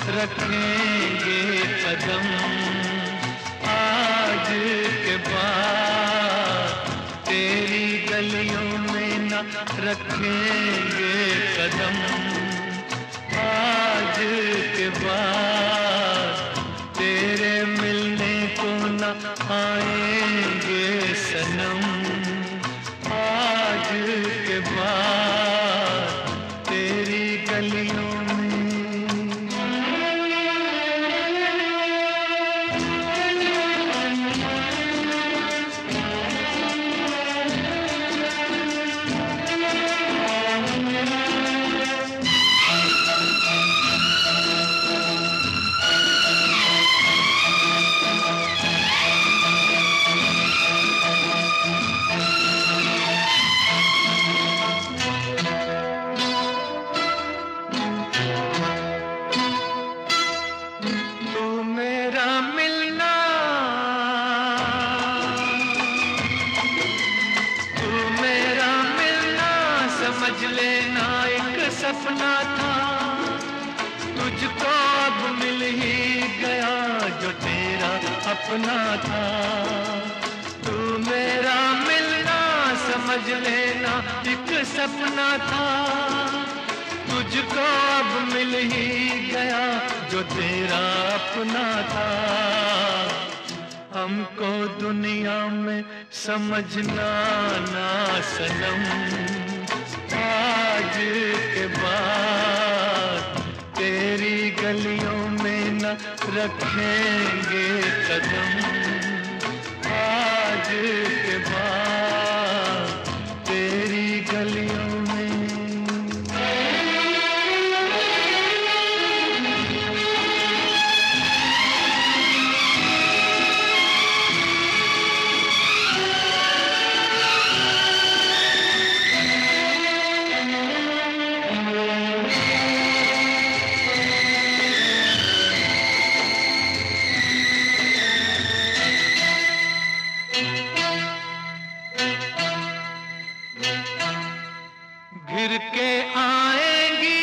रखेंगे कदम। आज के बाद तेरी गलियों में न रखेंगे कदम। आज के बाद तेरे मिलने को न आएंगे सनम। आज के बाद तेरी गलियों समझ लेना एक सपना था। तुझको अब मिल ही गया जो तेरा अपना था। तू मेरा मिलना समझ लेना एक सपना था। तुझको अब मिल ही गया जो तेरा अपना था। हमको दुनिया में समझना ना सनम। आज के बाद तेरी गलियों में न रखेंगे कदम। आज के बाद तेरी गलियों घिर के आएंगी,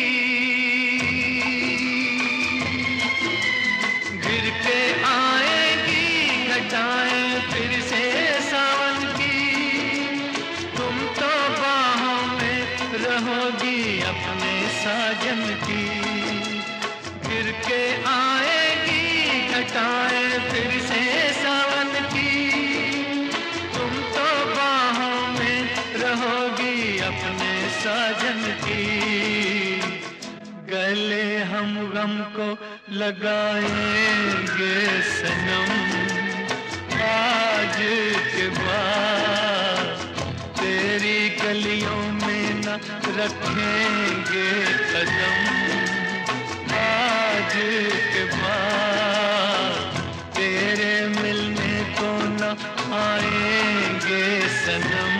घिर के आएंगी घटाएं फिर से सावन की। तुम तो बाहों में रहोगी अपने साजन की। घिर के आएंगी घटाएं फिर से सावन की। तुम तो बाहों में रहोगी अपने साजन की। गले हम गम को लगाएंगे सनम। आज के बाद तेरी गलियों में न रखेंगे कदम। आज के बाद तेरे मिलने को न आएंगे सनम।